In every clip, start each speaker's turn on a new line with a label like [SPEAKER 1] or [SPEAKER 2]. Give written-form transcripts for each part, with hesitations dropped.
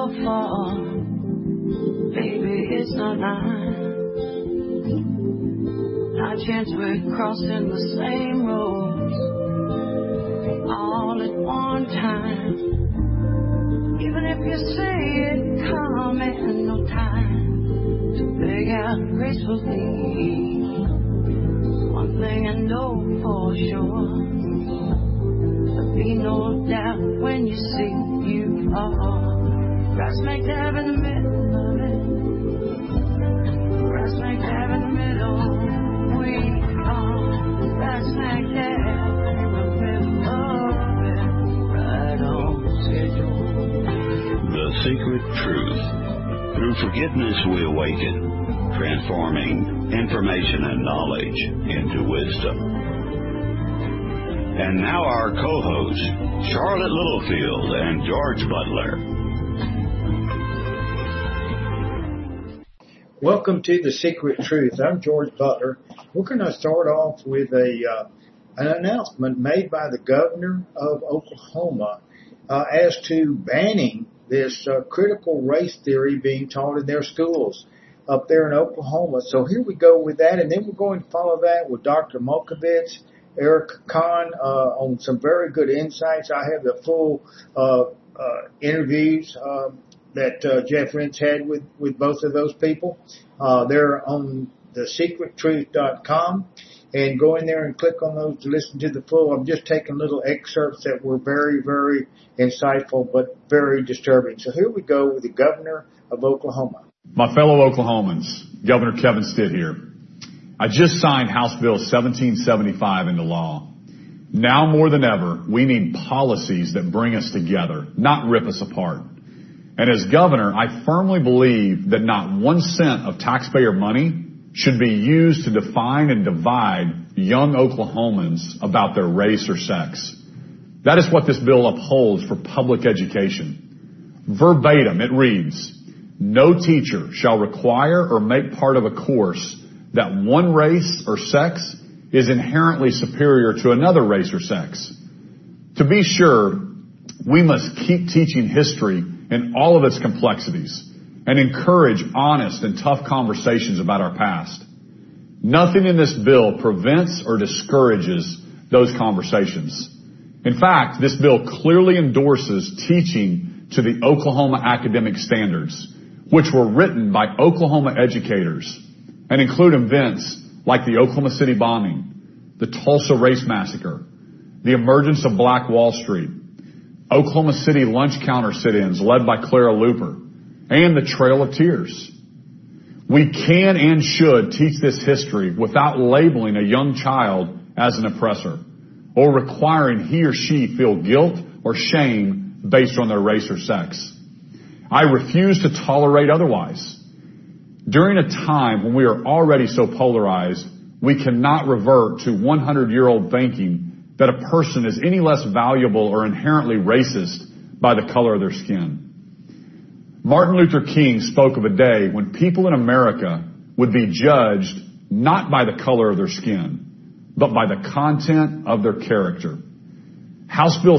[SPEAKER 1] your fault. Baby, it's not mine. Not a chance we're crossing the same roads all at one time. Even if you say it come in no time to beg out gracefully. One thing I know for sure, there'll be no doubt when you see you are right smack dab in the middle of it. Right smack dab in the middle. We are right smack dab in the middle of it. Right on schedule.
[SPEAKER 2] The Secret Truth. Through forgiveness we awaken, transforming information and knowledge into wisdom. And now our co-hosts, Charlotte Littlefield and George Butler.
[SPEAKER 3] Welcome to The Secret Truth. I'm George Butler. We're going to start off with an announcement made by the governor of Oklahoma as to banning this critical race theory being taught in their schools up there in Oklahoma. So here we go with that, and then we're going to follow that with Dr. Mokovitz, Eric Kahn, on some very good insights. I have the full interviews that Jeff Rense had with both of those people. They're on thesecrettruth.com, and go in there and click on those to listen to the full. I'm just taking little excerpts that were very, very insightful but very disturbing. So here we go with the governor of Oklahoma.
[SPEAKER 4] My fellow Oklahomans, Governor Kevin Stitt here. I just signed House Bill 1775 into law. Now more than ever, we need policies that bring us together, not rip us apart. And as governor, I firmly believe that not 1 cent of taxpayer money should be used to define and divide young Oklahomans about their race or sex. That is what this bill upholds for public education. Verbatim, it reads, "No teacher shall require or make part of a course that one race or sex is inherently superior to another race or sex." To be sure, we must keep teaching history in all of its complexities and encourage honest and tough conversations about our past. Nothing in this bill prevents or discourages those conversations. In fact, this bill clearly endorses teaching to the Oklahoma academic standards, which were written by Oklahoma educators and include events like the Oklahoma City bombing, the Tulsa race massacre, the emergence of Black Wall Street, Oklahoma City lunch counter sit-ins led by Clara Luper, and the Trail of Tears. We can and should teach this history without labeling a young child as an oppressor or requiring he or she feel guilt or shame based on their race or sex. I refuse to tolerate otherwise. During a time when we are already so polarized, we cannot revert to 100-year-old thinking that a person is any less valuable or inherently racist by the color of their skin. Martin Luther King spoke of a day when people in America would be judged not by the color of their skin, but by the content of their character. House Bill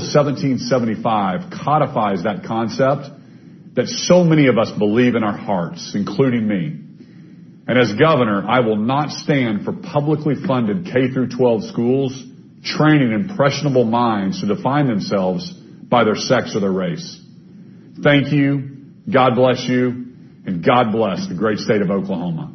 [SPEAKER 4] 1775 codifies that concept that so many of us believe in our hearts, including me. And as governor, I will not stand for publicly funded K-12 schools training impressionable minds to define themselves by their sex or their race. Thank you, God bless you, and God bless the great state of Oklahoma.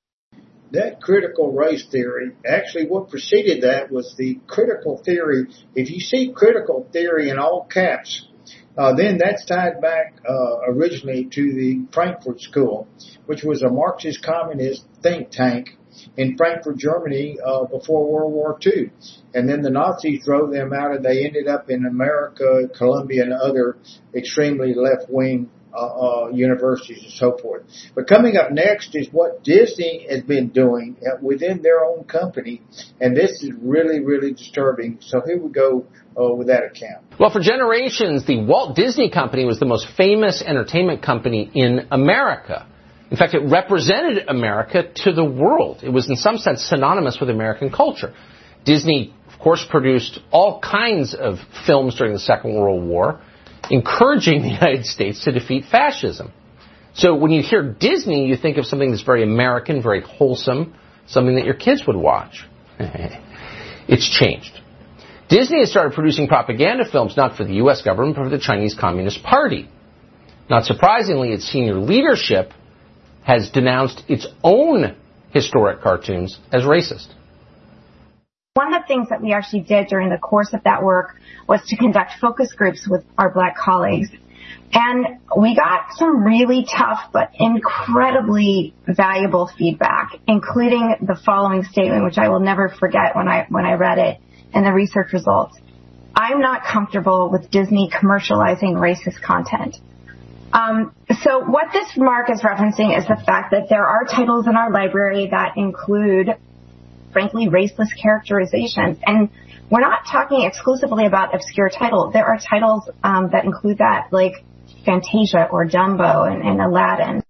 [SPEAKER 3] That critical race theory, actually what preceded that was the critical theory. If you see critical theory in all caps, then that's tied back originally to the Frankfurt School, which was a Marxist communist think tank in Frankfurt, Germany, before World War II. And then the Nazis drove them out, and they ended up in America, Columbia, and other extremely left-wing universities and so forth. But coming up next is what Disney has been doing within their own company, and this is really, really disturbing. So here we go with that account.
[SPEAKER 5] Well, for generations, the Walt Disney Company was the most famous entertainment company in America. In fact, it represented America to the world. It was in some sense synonymous with American culture. Disney, of course, produced all kinds of films during the Second World War. encouraging the United States to defeat fascism. So when you hear Disney, you think of something that's very American, very wholesome, something that your kids would watch. It's changed. Disney has started producing propaganda films not for the U.S. government, but for the Chinese Communist Party. Not surprisingly, its senior leadership has denounced its own historic cartoons as racist.
[SPEAKER 6] One of the things that we actually did during the course of that work was to conduct focus groups with our black colleagues. And we got some really tough but incredibly valuable feedback, including the following statement, which I will never forget when I read it in the research results. I'm not comfortable with Disney commercializing racist content. So what this remark is referencing is the fact that there are titles in our library that include, frankly, raceless characterizations. And we're not talking exclusively about obscure titles. There are titles that include that, like Fantasia or Dumbo and Aladdin.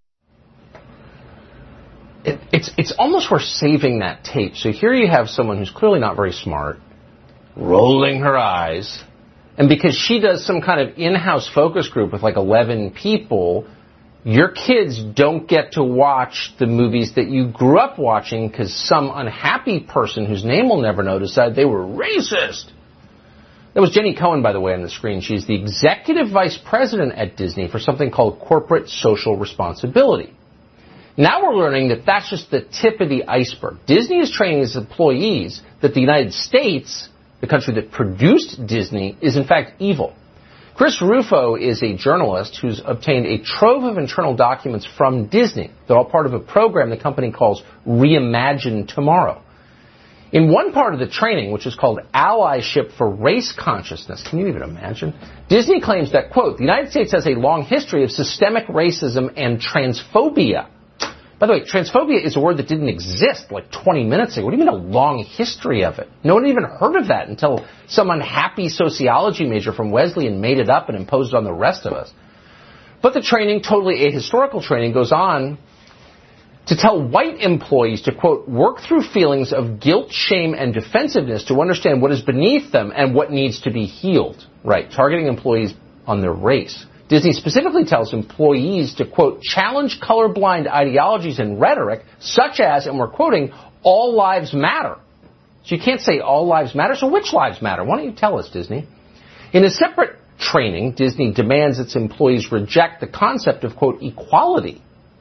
[SPEAKER 5] It's almost worth saving that tape. So here you have someone who's clearly not very smart, rolling her eyes, and because she does some kind of in-house focus group with like 11 people, your kids don't get to watch the movies that you grew up watching because some unhappy person whose name we'll never know decided they were racist. That was Jenny Cohen, by the way, on the screen. She's the executive vice president at Disney for something called corporate social responsibility. Now we're learning that that's just the tip of the iceberg. Disney is training its employees that the United States, the country that produced Disney, is in fact evil. Chris Rufo is a journalist who's obtained a trove of internal documents from Disney. They're all part of a program the company calls Reimagine Tomorrow. In one part of the training, which is called Allyship for Race Consciousness, can you even imagine? Disney claims that, quote, the United States has a long history of systemic racism and transphobia. By the way, transphobia is a word that didn't exist like 20 minutes ago. What do you mean a long history of it? No one even heard of that until some unhappy sociology major from Wesleyan made it up and imposed it on the rest of us. But the training, totally ahistorical training, goes on to tell white employees to, quote, work through feelings of guilt, shame, and defensiveness to understand what is beneath them and what needs to be healed. Right, targeting employees on their race. Disney specifically tells employees to, quote, challenge colorblind ideologies and rhetoric, such as, and we're quoting, all lives matter. So you can't say all lives matter, so which lives matter? Why don't you tell us, Disney? In a separate training, Disney demands its employees reject the concept of, quote, equality.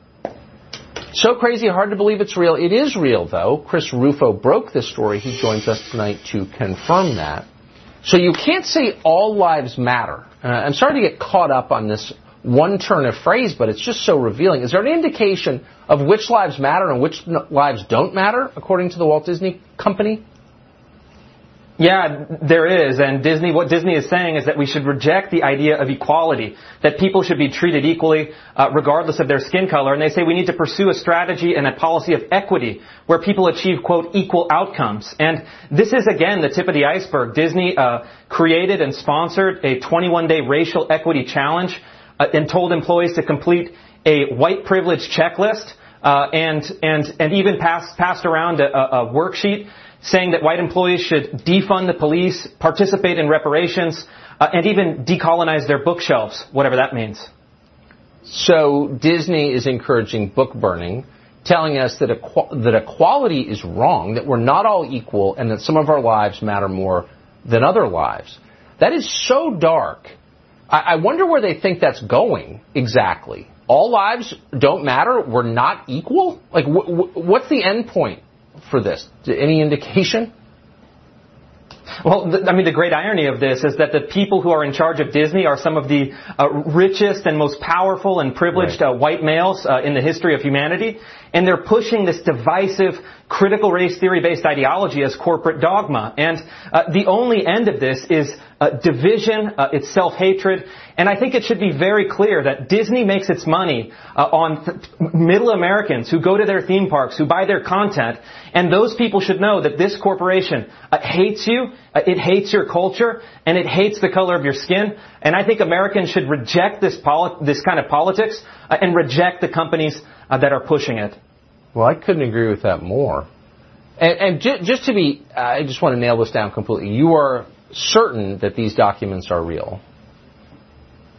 [SPEAKER 5] So crazy, hard to believe it's real. It is real, though. Chris Rufo broke this story. He joins us tonight to confirm that. So you can't say all lives matter. I'm sorry to get caught up on this one turn of phrase, but it's just so revealing. Is there any indication of which lives matter and which lives don't matter, according to the Walt Disney Company?
[SPEAKER 7] Yeah, there is. And what Disney is saying is that we should reject the idea of equality, that people should be treated equally regardless of their skin color. And they say we need to pursue a strategy and a policy of equity where people achieve, quote, equal outcomes. And this is, again, the tip of the iceberg. Disney created and sponsored a 21-day racial equity challenge and told employees to complete a white privilege checklist and even passed around a worksheet saying that white employees should defund the police, participate in reparations, and even decolonize their bookshelves, whatever that means.
[SPEAKER 5] So Disney is encouraging book burning, telling us that equality is wrong, that we're not all equal, and that some of our lives matter more than other lives. That is so dark. I wonder where they think that's going exactly. All lives don't matter? We're not equal? Like, what's the end point for this? Any indication?
[SPEAKER 7] Well, the great irony of this is that the people who are in charge of Disney are some of the richest and most powerful and privileged white males in the history of humanity. And they're pushing this divisive, critical race theory-based ideology as corporate dogma. And the only end of this is division, it's self-hatred. And I think it should be very clear that Disney makes its money on middle Americans who go to their theme parks, who buy their content. And those people should know that this corporation hates you, it hates your culture, and it hates the color of your skin. And I think Americans should reject this kind of politics and reject the companies that are pushing it.
[SPEAKER 5] Well, I couldn't agree with that more. And just to be, I just want to nail this down completely. You are certain that these documents are real?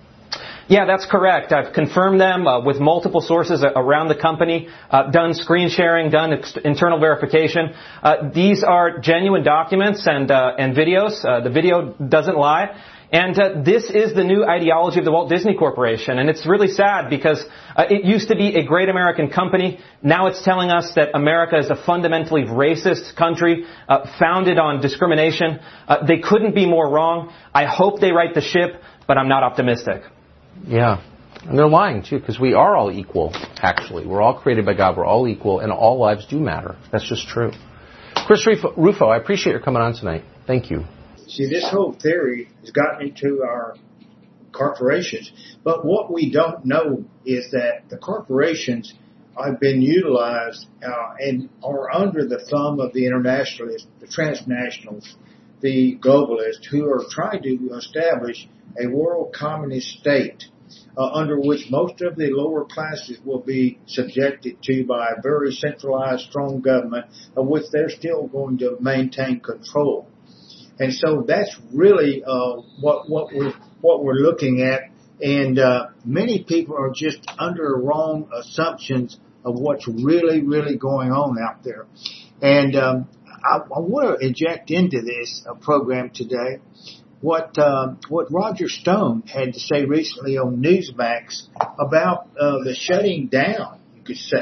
[SPEAKER 7] Yeah, that's correct. I've confirmed them with multiple sources around the company, done screen sharing, done internal verification. These are genuine documents and videos. The video doesn't lie. And this is the new ideology of the Walt Disney Corporation. And it's really sad because it used to be a great American company. Now it's telling us that America is a fundamentally racist country founded on discrimination. They couldn't be more wrong. I hope they right the ship, but I'm not optimistic.
[SPEAKER 5] Yeah. And they're lying, too, because we are all equal, actually. We're all created by God. We're all equal, and all lives do matter. That's just true. Chris Rufo, I appreciate your coming on tonight. Thank you.
[SPEAKER 3] See, this whole theory has gotten into our corporations. But what we don't know is that the corporations have been utilized and are under the thumb of the internationalists, the transnationals, the globalists, who are trying to establish a world communist state under which most of the lower classes will be subjected to by a very centralized, strong government of which they're still going to maintain control. And so that's really what we're looking at. And many people are just under wrong assumptions of what's really, really going on out there. And I want to inject into this program today what Roger Stone had to say recently on Newsmax about the shutting down, you could say,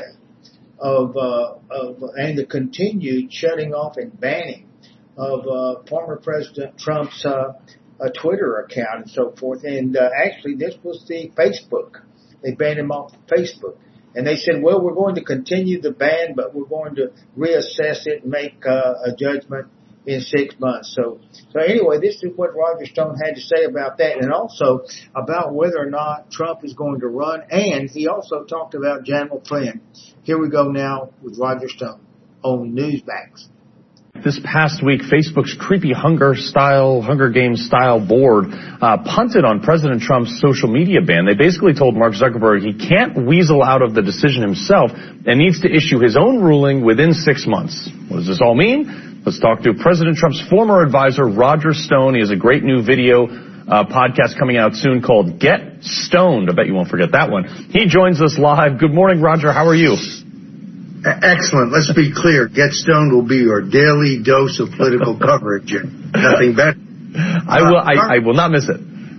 [SPEAKER 3] of and the continued shutting off and banning of former President Trump's Twitter account and so forth. And actually, this was the Facebook. They banned him off Facebook. And they said, well, we're going to continue the ban, but we're going to reassess it and make a judgment in 6 months. So anyway, this is what Roger Stone had to say about that, and also about whether or not Trump is going to run. And he also talked about General Flynn. Here we go now with Roger Stone on Newsmax.
[SPEAKER 8] This past week, Facebook's creepy Hunger Games style board punted on President Trump's social media ban. They basically told Mark Zuckerberg he can't weasel out of the decision himself and needs to issue his own ruling within 6 months. What does this all mean? Let's talk to President Trump's former advisor, Roger Stone. He has a great new video podcast coming out soon called Get Stoned. I bet you won't forget that one. He joins us live. Good morning, Roger. How are you?
[SPEAKER 9] Excellent. Let's be clear. Get Stoned will be your daily dose of political coverage. Nothing better.
[SPEAKER 8] I will not miss it.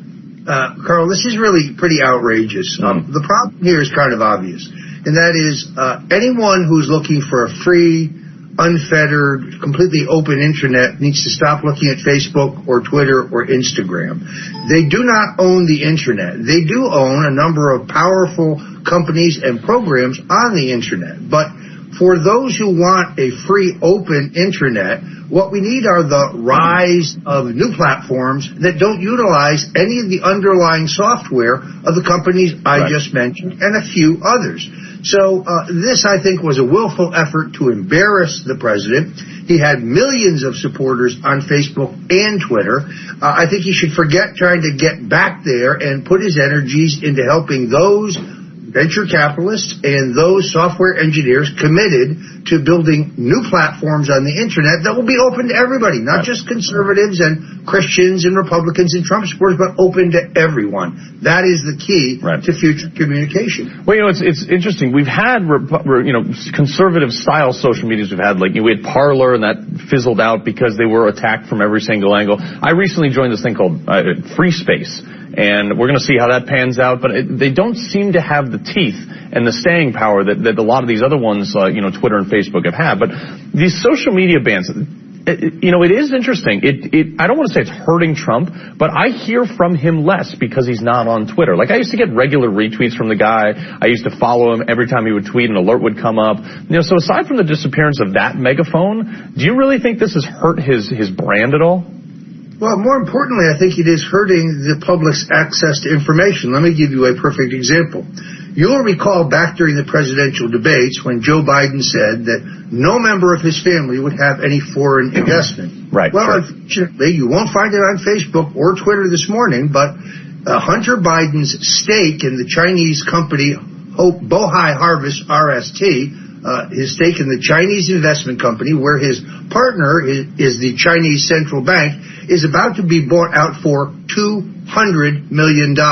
[SPEAKER 9] Carl, this is really pretty outrageous. The problem here is kind of obvious, and that is anyone who's looking for a free, unfettered, completely open internet needs to stop looking at Facebook or Twitter or Instagram. They do not own the internet. They do own a number of powerful companies and programs on the internet, but for those who want a free, open internet, what we need are the rise of new platforms that don't utilize any of the underlying software of the companies I just mentioned and a few others. So this, I think, was a willful effort to embarrass the president. He had millions of supporters on Facebook and Twitter. I think he should forget trying to get back there and put his energies into helping those venture capitalists and those software engineers committed to building new platforms on the internet that will be open to everybody, not just conservatives and Christians and Republicans and Trump supporters, but open to everyone. That is the key to future communication.
[SPEAKER 8] Well, it's interesting. We've had, conservative style social medias. We had we had Parler, and that fizzled out because they were attacked from every single angle. I recently joined this thing called Free Space. And we're going to see how that pans out, but they don't seem to have the teeth and the staying power that a lot of these other ones, Twitter and Facebook have had. But these social media bans, it is interesting. I don't want to say it's hurting Trump, but I hear from him less because he's not on Twitter. I used to get regular retweets from the guy. I used to follow him every time he would tweet, an alert would come up. So aside from the disappearance of that megaphone, do you really think this has hurt his brand at all?
[SPEAKER 9] Well, more importantly, I think it is hurting the public's access to information. Let me give you a perfect example. You'll recall back during the presidential debates when Joe Biden said that no member of his family would have any foreign investment. Unfortunately, you won't find it on Facebook or Twitter this morning, but Hunter Biden's stake in the Chinese company Bohai Harvest, RST, his stake in the Chinese investment company, where his partner is the Chinese central bank, is about to be bought out for $200 million.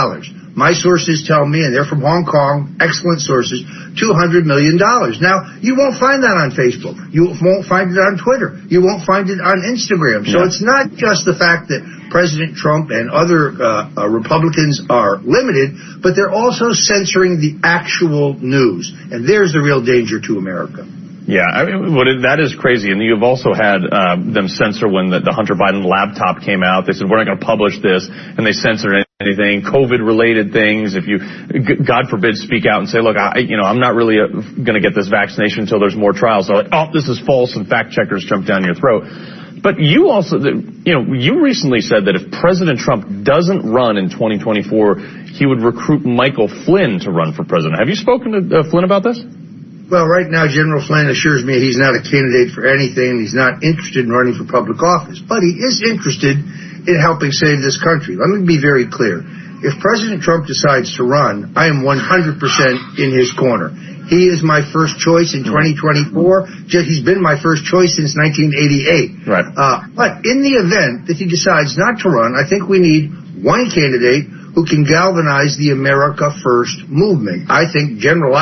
[SPEAKER 9] My sources tell me, and they're from Hong Kong, excellent sources, $200 million. Now, you won't find that on Facebook. You won't find it on Twitter. You won't find it on Instagram. So it's not just the fact that President Trump and other Republicans are limited, but they're also censoring the actual news. And there's the real danger to America.
[SPEAKER 8] Yeah, I mean, that is crazy. And you've also had them censor when the Hunter Biden laptop came out. They said, we're not going to publish this, and they censored anything, COVID-related things. If you, God forbid, speak out and say, look, I'm not really going to get this vaccination until there's more trials. So, this is false, and fact checkers jump down your throat. But you also, you recently said that if President Trump doesn't run in 2024, he would recruit Michael Flynn to run for president. Have you spoken to Flynn about this?
[SPEAKER 9] Well, right now, General Flynn assures me he's not a candidate for anything. He's not interested in running for public office. But he is interested in helping save this country. Let me be very clear. If President Trump decides to run, I am 100% in his corner. He is my first choice in 2024. He's been my first choice since 1988.
[SPEAKER 8] Right.
[SPEAKER 9] But in the event that he decides not to run, I think we need one candidate who can galvanize the America First movement. I think General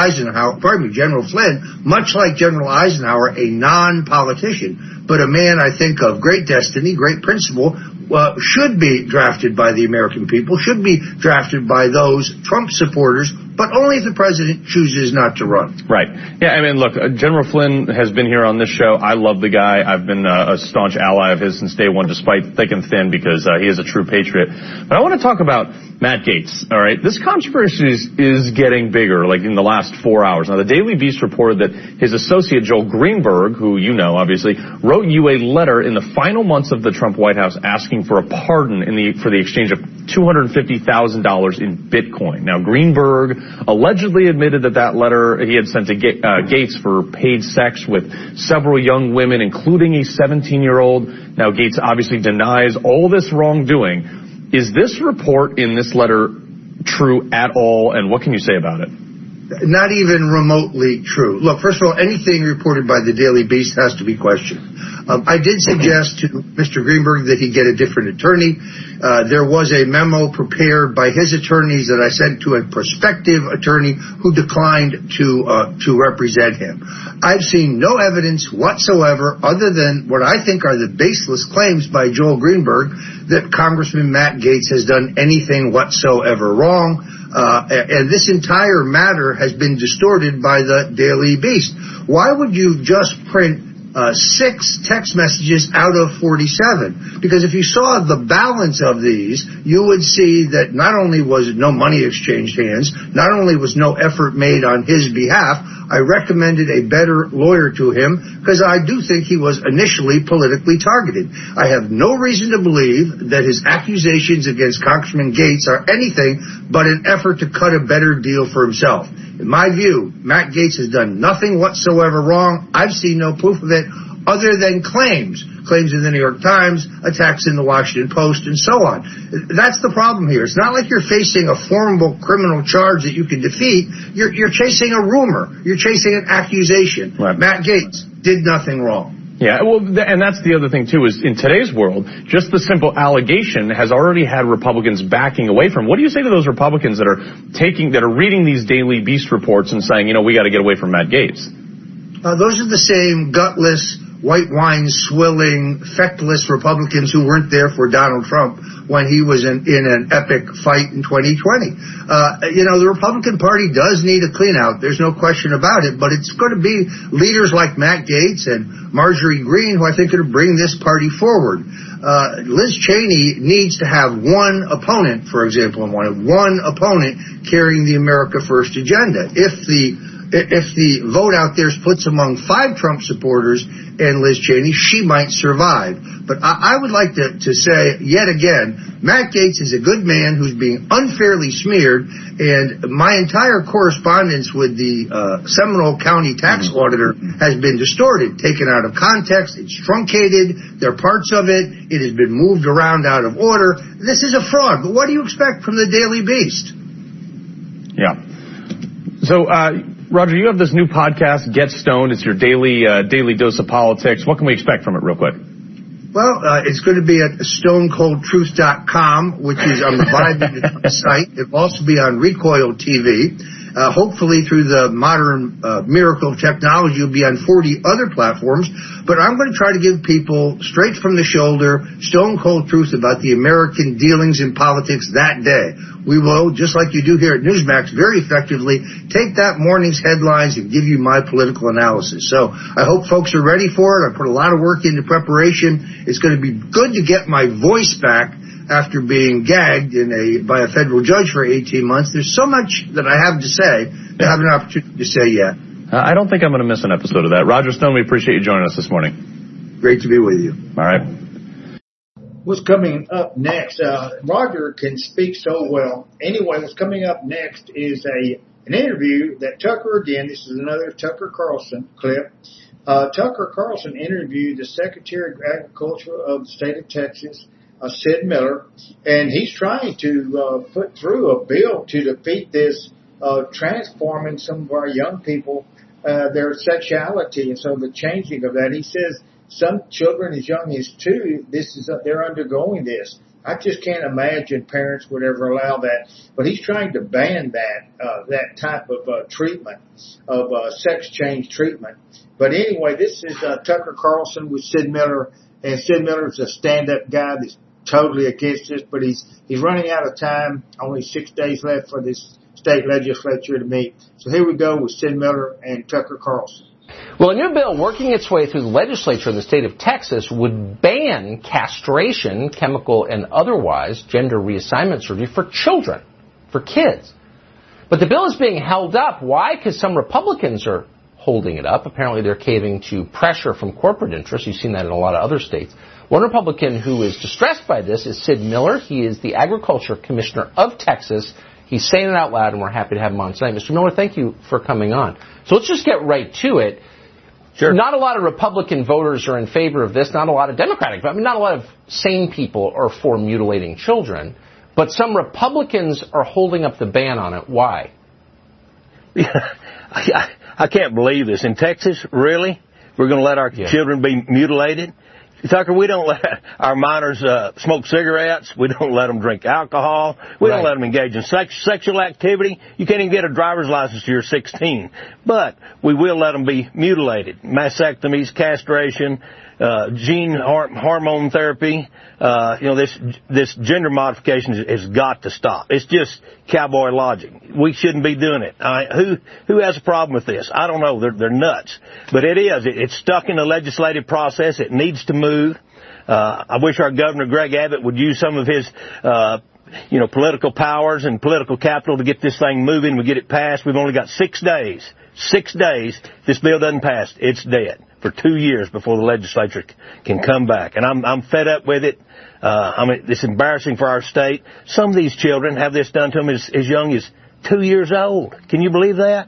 [SPEAKER 9] Flynn, much like General Eisenhower, a non-politician, but a man I think of great destiny, great principle, should be drafted by the American people, should be drafted by those Trump supporters, but only if the president chooses not to run.
[SPEAKER 8] Right. Yeah, I mean, look, General Flynn has been here on this show. I love the guy. I've been a staunch ally of his since day one, despite thick and thin, because he is a true patriot. But I want to talk about Matt Gaetz, all right? This controversy is getting bigger, like in the last 4 hours. Now, the Daily Beast reported that his associate, Joel Greenberg, who you know, obviously, wrote you a letter in the final months of the Trump White House asking for a pardon for the exchange of $250,000 in Bitcoin. Now, Greenberg allegedly admitted that letter he had sent to Gaetz for paid sex with several young women, including a 17-year-old. Now, Gaetz obviously denies all this wrongdoing. Is this report in this letter true at all, and what can you say about it?
[SPEAKER 9] Not even remotely true. Look, first of all, anything reported by the Daily Beast has to be questioned. I did suggest to Mr. Greenberg that he get a different attorney. There was a memo prepared by his attorneys that I sent to a prospective attorney who declined to represent him. I've seen no evidence whatsoever other than what I think are the baseless claims by Joel Greenberg that Congressman Matt Gaetz has done anything whatsoever wrong. And this entire matter has been distorted by the Daily Beast. Why would you just print 6 text messages out of 47? Because if you saw the balance of these, you would see that not only was no money exchanged hands, not only was no effort made on his behalf, I recommended a better lawyer to him because I do think he was initially politically targeted. I have no reason to believe that his accusations against Congressman Gaetz are anything but an effort to cut a better deal for himself. In my view, Matt Gaetz has done nothing whatsoever wrong. I've seen no proof of it other than claims in the New York Times, attacks in the Washington Post, and so on. That's the problem here. It's not like you're facing a formidable criminal charge that you can defeat. You're chasing a rumor. You're chasing an accusation.
[SPEAKER 8] Right.
[SPEAKER 9] Matt Gaetz did nothing wrong.
[SPEAKER 8] Yeah, well, and that's the other thing, too, is in today's world, just the simple allegation has already had Republicans backing away from. What do you say to those Republicans that are reading these Daily Beast reports and saying, we got to get away from Matt Gaetz?
[SPEAKER 9] Those are the same gutless, white wine swilling, feckless Republicans who weren't there for Donald Trump when he was in an epic fight in 2020. The Republican Party does need a clean out. There's no question about it, but it's going to be leaders like Matt Gaetz and Marjorie Greene who I think are going to bring this party forward. Liz Cheney needs to have one opponent, for example, one opponent carrying the America First agenda. If the vote out there splits among 5 Trump supporters and Liz Cheney, she might survive. But I would like to say, yet again, Matt Gaetz is a good man who's being unfairly smeared, and my entire correspondence with the Seminole County tax auditor has been distorted, taken out of context, it's truncated, there are parts of it, it has been moved around out of order. This is a fraud, but what do you expect from the Daily Beast?
[SPEAKER 8] Yeah. So, Roger, you have this new podcast, Get Stoned. It's your daily dose of politics. What can we expect from it real quick?
[SPEAKER 9] Well, it's going to be at stonecoldtruth.com, which is on the Vibe site. It will also be on Recoil TV. Hopefully through the modern miracle of technology, you'll be on 40 other platforms. But I'm going to try to give people straight from the shoulder, stone cold truth about the American dealings in politics that day. We will, just like you do here at Newsmax, very effectively take that morning's headlines and give you my political analysis. So I hope folks are ready for it. I put a lot of work into preparation. It's going to be good to get my voice back after being gagged by a federal judge for 18 months. There's so much that I have to say that I haven't an opportunity to say yet.
[SPEAKER 8] I don't think I'm going to miss an episode of that. Roger Stone, we appreciate you joining us this morning.
[SPEAKER 9] Great to be with you.
[SPEAKER 8] All right.
[SPEAKER 3] What's coming up next? Roger can speak so well. Anyway, what's coming up next is an interview that Tucker, again, this is another Tucker Carlson clip. Tucker Carlson interviewed the Secretary of Agriculture of the state of Texas, Sid Miller, and he's trying to put through a bill to defeat this transforming some of our young people, their sexuality, and so the changing of that. He says some children as young as 2, they're undergoing this. I just can't imagine parents would ever allow that. But he's trying to ban that type of treatment, of sex change treatment. But anyway, this is Tucker Carlson with Sid Miller, and Sid Miller's a stand-up guy that's totally against this, but he's running out of time. Only 6 days left for this state legislature to meet. So here we go with Sid Miller and Tucker Carlson.
[SPEAKER 5] Well, a new bill working its way through the legislature in the state of Texas would ban castration, chemical and otherwise, gender reassignment surgery for children, for kids. But the bill is being held up. Why? Because some Republicans are holding it up. Apparently they're caving to pressure from corporate interests. You've seen that in a lot of other states. One Republican who is distressed by this is Sid Miller. He is the Agriculture Commissioner of Texas. He's saying it out loud, and we're happy to have him on tonight. Mr. Miller, thank you for coming on. So let's just get right to it. Sure. Not a lot of Republican voters are in favor of this. Not a lot of Democratic. not a lot of sane people are for mutilating children. But some Republicans are holding up the ban on it. Why?
[SPEAKER 10] I can't believe this. In Texas, really? We're going to let our children be mutilated? Tucker, we don't let our minors smoke cigarettes. We don't let them drink alcohol. We don't let them engage in sexual activity. You can't even get a driver's license till you're 16. But we will let them be mutilated. Mastectomies, castration, gene hormone therapy. This gender modification has got to stop. It's just cowboy logic. We shouldn't be doing it. Who has a problem with this? I don't know. They're nuts. But it is. It's stuck in the legislative process. It needs to move. I wish our Governor Greg Abbott would use some of his political powers and political capital to get this thing moving. We get it passed. We've only got 6 days. 6 days. If this bill doesn't pass, it's dead for 2 years before the legislature can come back. And I'm fed up with it. It's embarrassing for our state. Some of these children have this done to them as young as 2 years old. Can you believe that?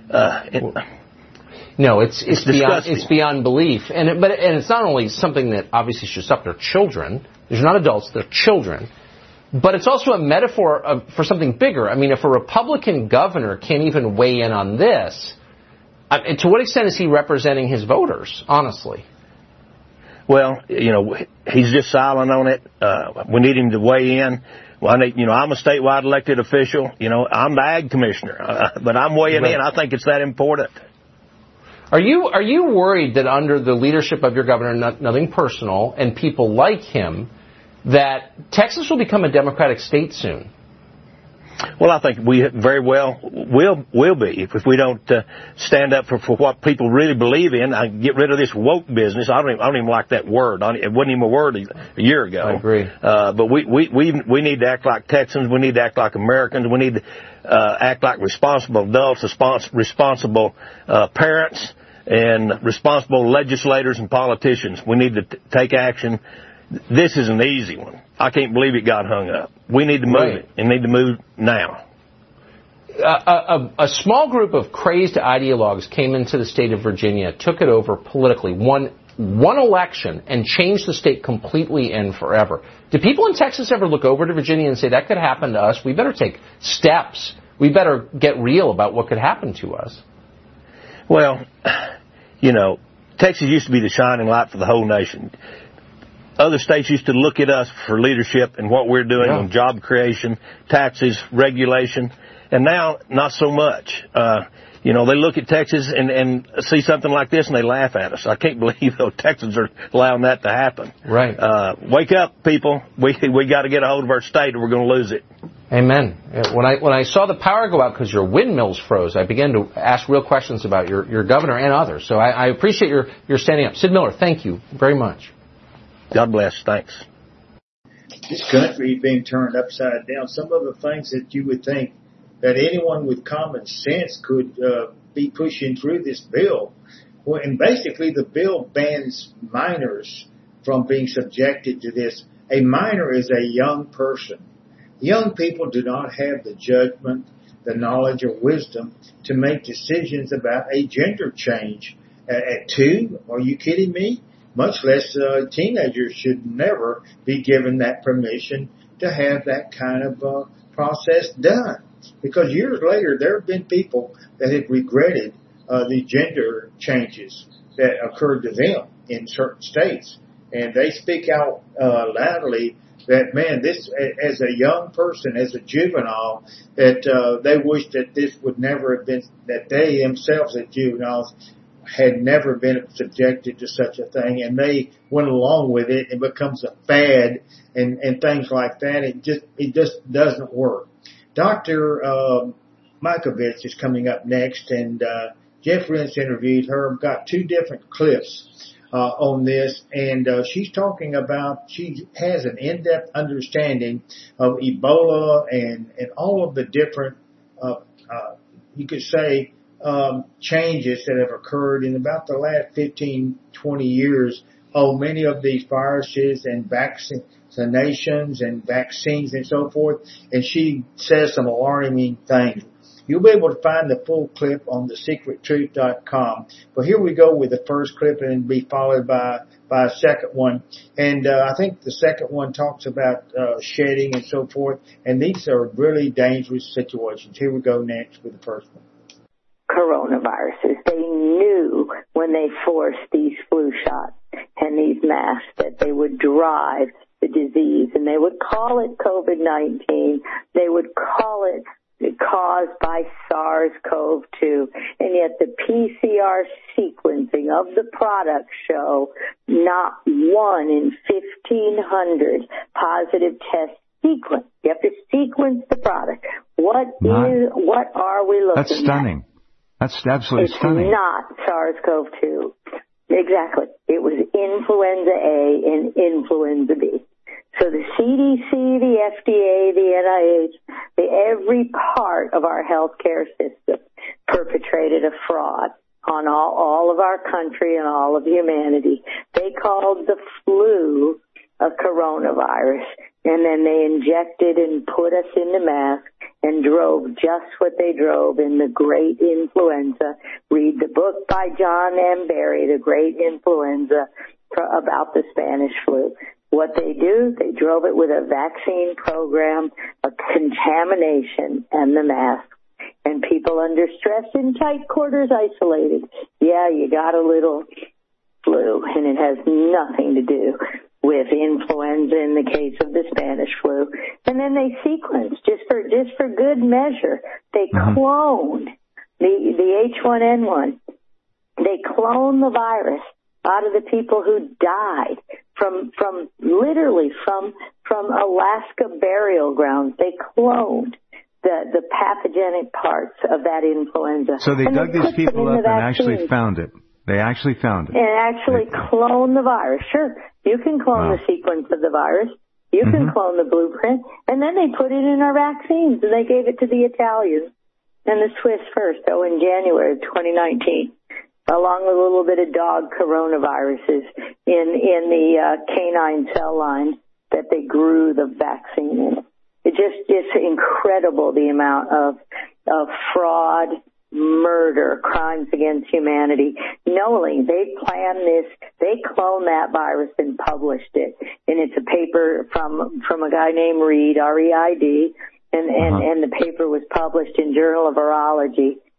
[SPEAKER 5] No, it's beyond belief. And it's not only something that obviously should stop their children. They're not adults, they're children. But it's also a metaphor for something bigger. I mean, if a Republican governor can't even weigh in on this, to what extent is he representing his voters, honestly?
[SPEAKER 10] Well, he's just silent on it. We need him to weigh in. Well, I'm a statewide elected official. I'm the ag commissioner, but I'm weighing in. I think it's that important.
[SPEAKER 5] Are you worried that under the leadership of your governor, nothing personal, and people like him, that Texas will become a Democratic state soon?
[SPEAKER 10] Well, I think we very well will be if we don't stand up for what people really believe in. I get rid of this woke business. I don't even like that word. It wasn't even a word a year ago.
[SPEAKER 5] I agree.
[SPEAKER 10] But we need to act like Texans. We need to act like Americans. We need to act like responsible adults, responsible parents, and responsible legislators and politicians. We need to take action. This is an easy one. I can't believe it got hung up. We need to move it, and need to move now.
[SPEAKER 5] A small group of crazed ideologues came into the state of Virginia, took it over politically, won election, and changed the state completely and forever. Do people in Texas ever look over to Virginia and say, that could happen to us? We better take steps. We better get real about what could happen to us.
[SPEAKER 10] Well, Texas used to be the shining light for the whole nation. other states used to look at us for leadership and what we're doing on job creation, taxes, regulation, and now not so much. They look at Texas and see something like this and they laugh at us. I can't believe Texans are allowing that to happen.
[SPEAKER 5] Right.
[SPEAKER 10] Wake up, people. We got to get a hold of our state or we're going to lose it.
[SPEAKER 5] Amen. When I saw the power go out because your windmills froze, I began to ask real questions about your governor and others. So I appreciate your standing up. Sid Miller, thank you very much.
[SPEAKER 10] God bless. Thanks.
[SPEAKER 3] This country being turned upside down. Some of the things that you would think that anyone with common sense could be pushing through this bill. Well, and basically the bill bans minors from being subjected to this. A minor is a young person. Young people do not have the judgment, the knowledge, or wisdom to make decisions about a gender change. At 2, are you kidding me? Much less teenagers should never be given that permission to have that kind of process done. Because years later, there have been people that have regretted the gender changes that occurred to them in certain states. And they speak out loudly that, man, this, as a young person, as a juvenile, that they wish that this would never have been, that they themselves as juveniles had never been subjected to such a thing, and they went along with it. It becomes a fad and things like that. It just doesn't work. Dr. Mikovits is coming up next, and Jeff Rense interviewed her. I've got 2 different clips on this, and she's talking about, she has an in-depth understanding of Ebola and all of the different, you could say, changes that have occurred in about the last 15, 20 years. Many of these viruses and vaccinations and vaccines and so forth. And she says some alarming things. You'll be able to find the full clip on thesecrettruth.com. But here we go with the first clip and be followed by a second one. And I think the second one talks about shedding and so forth. And these are really dangerous situations. Here we go next with the first one.
[SPEAKER 11] Coronaviruses. They knew when they forced these flu shots and these masks that they would drive the disease, and they would call it COVID-19. They would call it caused by SARS-CoV-2, and yet the PCR sequencing of the product show not 1 in 1,500 positive tests sequence. You have to sequence the product. What are we looking at?
[SPEAKER 12] That's stunning. That's absolutely stunning.
[SPEAKER 11] It's not SARS-CoV-2. Exactly. It was influenza A and influenza B. So the CDC, the FDA, the NIH, every part of our healthcare system perpetrated a fraud on all of our country and all of humanity. They called the flu a coronavirus, and then they injected and put us into masks and drove just what they drove in the Great Influenza. Read the book by John M. Barry, The Great Influenza, about the Spanish flu. What they do, they drove it with a vaccine program, a contamination, and the mask. And people under stress in tight quarters, isolated. Yeah, you got a little flu, and it has nothing to do with influenza in the case of the Spanish flu. And then they sequenced, just for good measure, they cloned the H1N1. They cloned the virus out of the people who died from Alaska burial grounds. They cloned the pathogenic parts of that influenza.
[SPEAKER 12] So they dug these people up and actually found it. They actually found it.
[SPEAKER 11] And actually clone the virus. Sure, you can clone the sequence of the virus. You can clone the blueprint. And then they put it in our vaccines, and they gave it to the Italians and the Swiss first, in January of 2019, along with a little bit of dog coronaviruses in the canine cell line that they grew the vaccine in. It's incredible the amount of fraud, murder, crimes against humanity, knowing they planned this, they cloned that virus and published it. And it's a paper from a guy named Reid, R-E-I-D, and the paper was published in Journal of Virology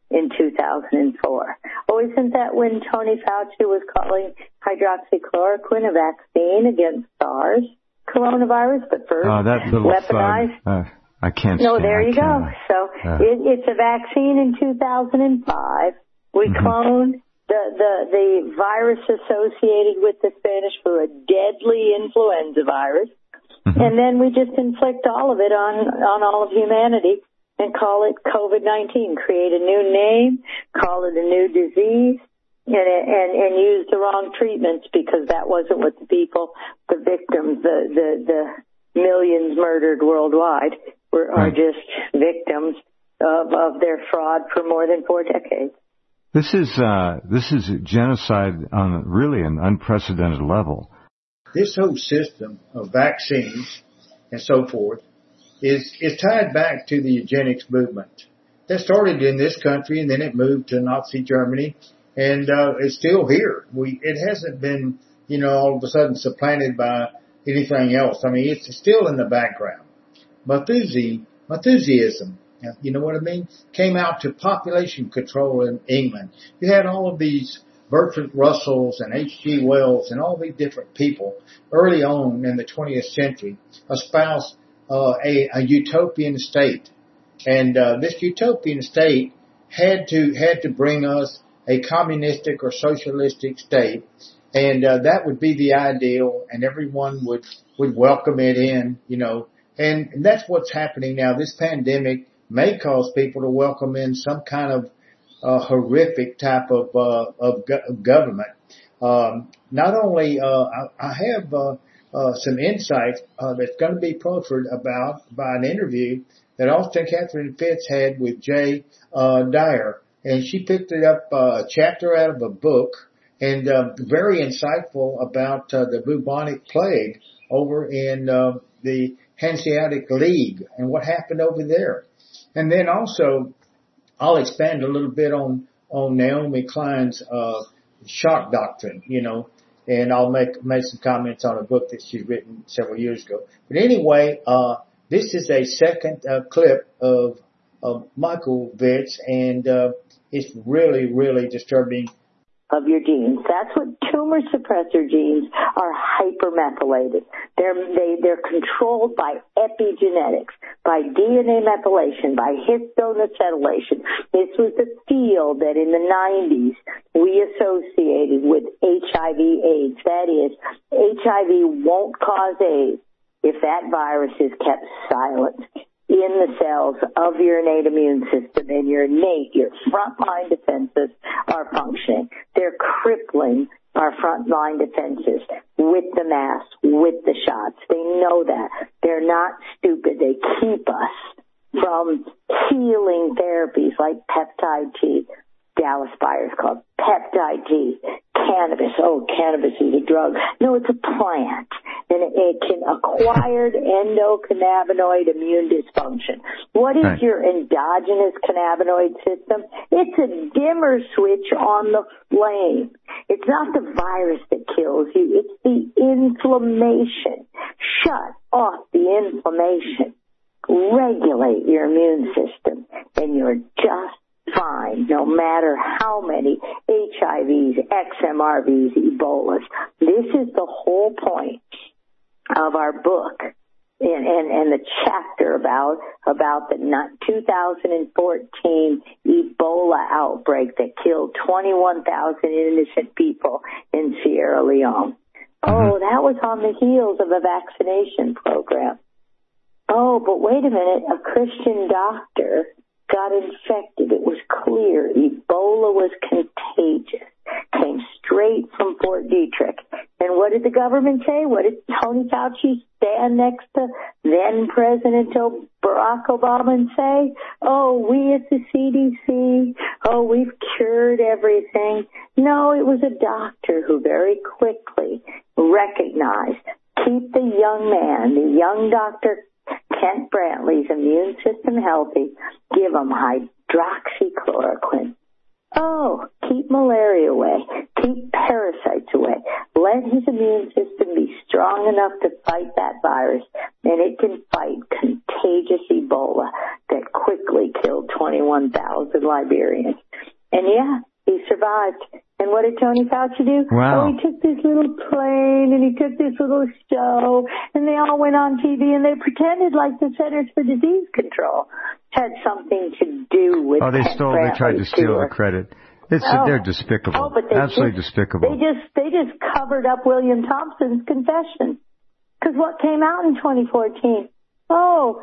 [SPEAKER 11] in 2004. Oh, isn't that when Tony Fauci was calling hydroxychloroquine a vaccine against SARS coronavirus, but first weaponized?
[SPEAKER 12] I can't.
[SPEAKER 11] No, there you go. So it's a vaccine in 2005. We cloned the virus associated with the Spanish flu, a deadly influenza virus, and then we just inflict all of it on all of humanity and call it COVID-19. Create a new name, call it a new disease, and use the wrong treatments because that wasn't what the people, the victims, the millions murdered worldwide are just victims of their fraud for more than 4 decades.
[SPEAKER 12] This is genocide on really an unprecedented level.
[SPEAKER 3] This whole system of vaccines and so forth is tied back to the eugenics movement. That started in this country and then it moved to Nazi Germany and it's still here. It hasn't been, all of a sudden supplanted by anything else. I mean, it's still in the background. Malthusianism, you know what I mean? Came out to population control in England. You had all of these Bertrand Russells and H.G. Wells and all these different people early on in the 20th century espoused a utopian state. And this utopian state had to bring us a communistic or socialistic state. And that would be the ideal, and everyone would welcome it in, And that's what's happening now. This pandemic may cause people to welcome in some kind of horrific type of government. Not only, I have some insights that's going to be proffered about by an interview that Austin Catherine Fitz had with Jay Dyer, and she picked it up a chapter out of a book, and very insightful about the bubonic plague over in the Hanseatic League and what happened over there. And then also, I'll expand a little bit on Naomi Klein's shock doctrine, and I'll make some comments on a book that she's written several years ago. But anyway, this is a second clip of Michael Vitz, and it's really, really disturbing.
[SPEAKER 11] Of your genes. That's what tumor suppressor genes are hypermethylated. They're controlled by epigenetics, by DNA methylation, by histone acetylation. This was the field that in the 90s we associated with HIV/AIDS. That is, HIV won't cause AIDS if that virus is kept silent in the cells of your innate immune system, and your frontline defenses are functioning. They're crippling our frontline defenses with the masks, with the shots. They know that. They're not stupid. They keep us from healing therapies like peptide T. Dallas Buyers called peptide T. Cannabis. Oh, cannabis is a drug. No, it's a plant. And it can acquired endocannabinoid immune dysfunction. What is your endogenous cannabinoid system? It's a dimmer switch on the flame. It's not the virus that kills you. It's the inflammation. Shut off the inflammation. Regulate your immune system, and you're just fine, no matter how many HIVs, XMRVs, Ebolas. This is the whole point of our book and the chapter about the 2014 Ebola outbreak that killed 21,000 innocent people in Sierra Leone. Oh, that was on the heels of a vaccination program. Oh, but wait a minute, a Christian doctor got infected. It was clear Ebola was contagious. Came straight from Fort Detrick. And what did the government say? What did Tony Fauci stand next to then President Barack Obama and say? Oh, we at the CDC, we've cured everything. No, it was a doctor who very quickly recognized, keep the young man, the young Dr. Kent Brantley's immune system healthy, give him hydroxychloroquine. Oh, keep malaria away, keep parasites away. Let his immune system be strong enough to fight that virus, and it can fight contagious contagious Ebola that quickly killed 21,000 Liberians. And yeah, he survived. And what did Tony Fauci do?
[SPEAKER 12] Wow.
[SPEAKER 11] Oh, he took this little plane and he took this little show and they all went on TV and they pretended like the Centers for Disease Control had something to do with
[SPEAKER 12] they tried to steal the credit. They're despicable.
[SPEAKER 11] Oh, but
[SPEAKER 12] absolutely despicable.
[SPEAKER 11] They just covered up William Thompson's confession. Because what came out in 2014? Oh,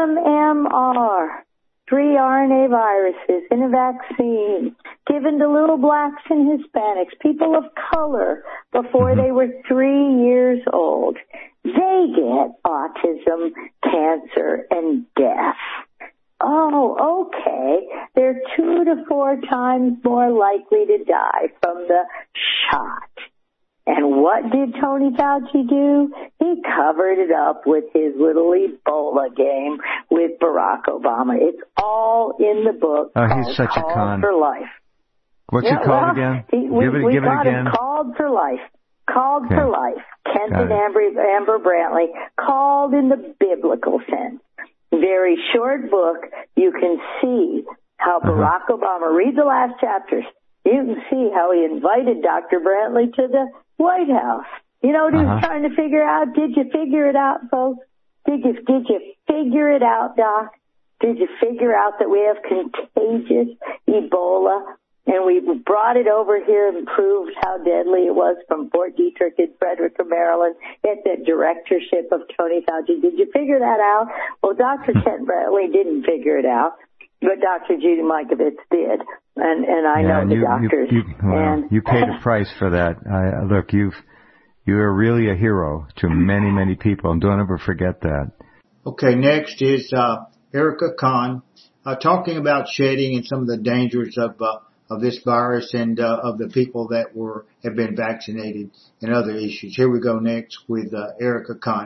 [SPEAKER 11] MMR. 3 RNA viruses in a vaccine given to little blacks and Hispanics, people of color, before they were 3 years old. They get autism, cancer, and death. Oh, okay. They're 2 to 4 times more likely to die from the shot. And what did Tony Fauci do? He covered it up with his little Ebola game with Barack Obama. It's all in the book.
[SPEAKER 12] Oh, he's such a con.
[SPEAKER 11] For Life.
[SPEAKER 12] What's it called again? Give it again.
[SPEAKER 11] Called for Life. Called for Life. Kent and Amber Brantley. Called in the biblical sense. Very short book. You can see how Barack Obama, read the last chapters. You can see how he invited Dr. Brantley to the White House. You know what he was trying to figure out? Did you figure it out, folks? Did you figure it out, Doc? Did you figure out that we have contagious Ebola and we brought it over here and proved how deadly it was from Fort Detrick in Frederica, Maryland at the directorship of Tony Fauci? Did you figure that out? Well, Dr. Kent Brantley didn't figure it out, but Dr. Judy Mikovits did. And I know the doctors.
[SPEAKER 12] You paid a price for that. Look, you are really a hero to many, many people, and don't ever forget that.
[SPEAKER 3] Okay, next is Erica Kahn talking about shedding and some of the dangers of this virus and of the people that have been vaccinated and other issues. Here we go next with Erica Kahn.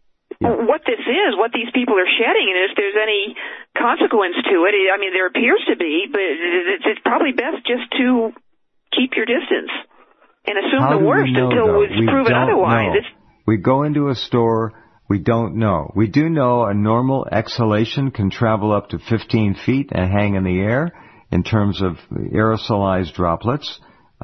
[SPEAKER 13] What this is, what these people are shedding, and if there's any consequence to it. I mean, there appears to be, but it's probably best just to keep your distance and assume the worst until it's proven otherwise.
[SPEAKER 12] We go into a store, we don't know. We do know a normal exhalation can travel up to 15 feet and hang in the air in terms of aerosolized droplets.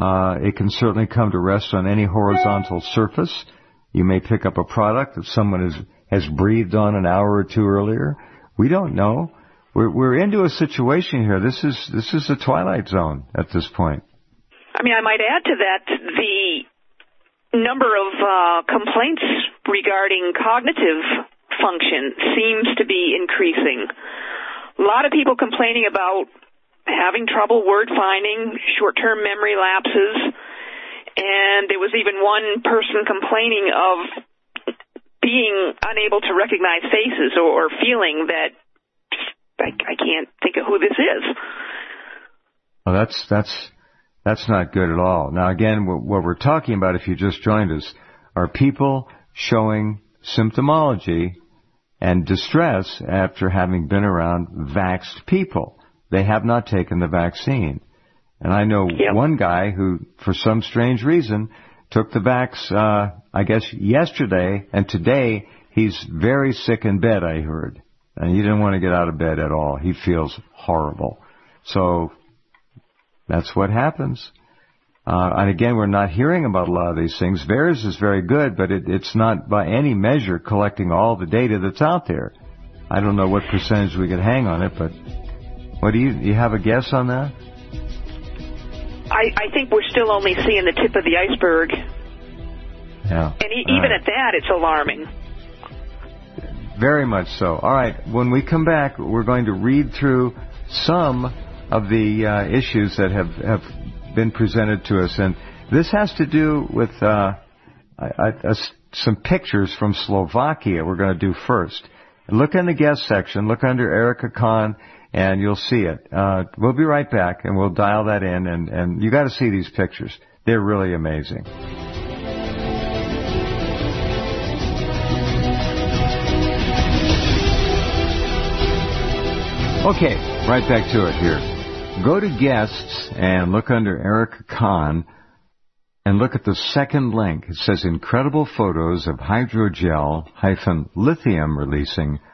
[SPEAKER 12] It can certainly come to rest on any horizontal surface. You may pick up a product that someone has breathed on an hour or two earlier. We don't know. We're into a situation here. This is a twilight zone at this point.
[SPEAKER 13] I mean, I might add to that the number of complaints regarding cognitive function seems to be increasing. A lot of people complaining about having trouble word finding, short-term memory lapses, and there was even one person complaining of being unable to recognize faces or feeling that I can't think of who this is.
[SPEAKER 12] Well, that's not good at all. Now, again, what we're talking about, if you just joined us, are people showing symptomology and distress after having been around vaxxed people. They have not taken the vaccine. And I know one guy who, for some strange reason, took the vax, I guess, yesterday, and today he's very sick in bed, I heard. And he didn't want to get out of bed at all. He feels horrible. So that's what happens. And again, we're not hearing about a lot of these things. VAERS is very good, but it's not by any measure collecting all the data that's out there. I don't know what percentage we could hang on it, but what do you have a guess on that?
[SPEAKER 13] I think we're still only seeing the tip of the iceberg.
[SPEAKER 12] Yeah.
[SPEAKER 13] And even at that, it's alarming.
[SPEAKER 12] Very much so. All right, when we come back, we're going to read through some of the issues that have been presented to us. And this has to do with some pictures from Slovakia we're going to do first. Look in the guest section, look under Erica Kahn, and you'll see it. We'll be right back, and we'll dial that in, and you got to see these pictures. They're really amazing. Okay, right back to it here. Go to guests and look under Erica Kahn and look at the second link. It says incredible photos of hydrogel-lithium releasing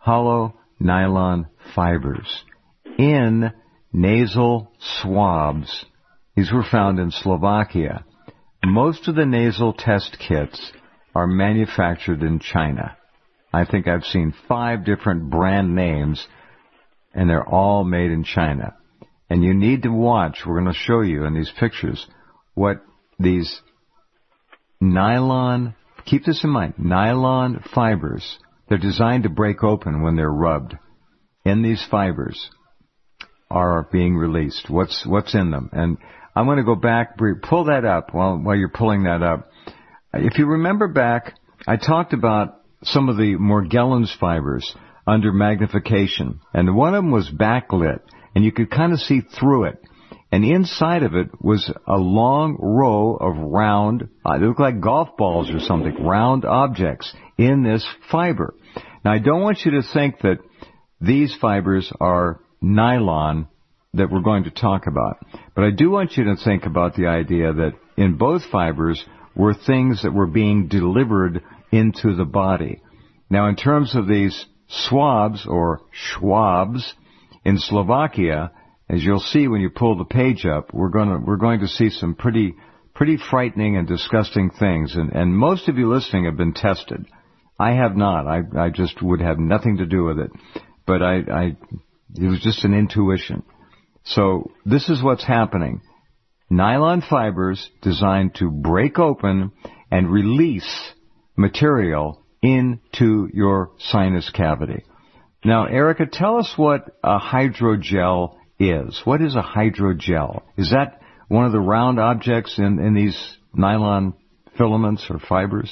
[SPEAKER 12] hollow nylon fibers in nasal swabs. These were found in Slovakia. Most of the nasal test kits are manufactured in China. I think I've seen 5 different brand names, and they're all made in China. And you need to watch, we're going to show you in these pictures, what these nylon, keep this in mind, nylon fibers, they're designed to break open when they're rubbed. In these fibers are being released. What's in them? And I'm going to go back, pull that up while you're pulling that up. If you remember back, I talked about some of the Morgellons fibers under magnification, and one of them was backlit, and you could kind of see through it. And inside of it was a long row of round, they look like golf balls or something, round objects in this fiber. Now, I don't want you to think that these fibers are nylon that we're going to talk about, but I do want you to think about the idea that in both fibers were things that were being delivered into the body. Now, in terms of these swabs or schwabs in Slovakia, as you'll see when you pull the page up, we're going to see some pretty frightening and disgusting things. And most of you listening have been tested. I have not. I just would have nothing to do with it. But it was just an intuition. So this is what's happening. Nylon fibers designed to break open and release material into your sinus cavity. Now, Erica, tell us what a hydrogel is. What is a hydrogel? Is that one of the round objects in these nylon filaments or fibers?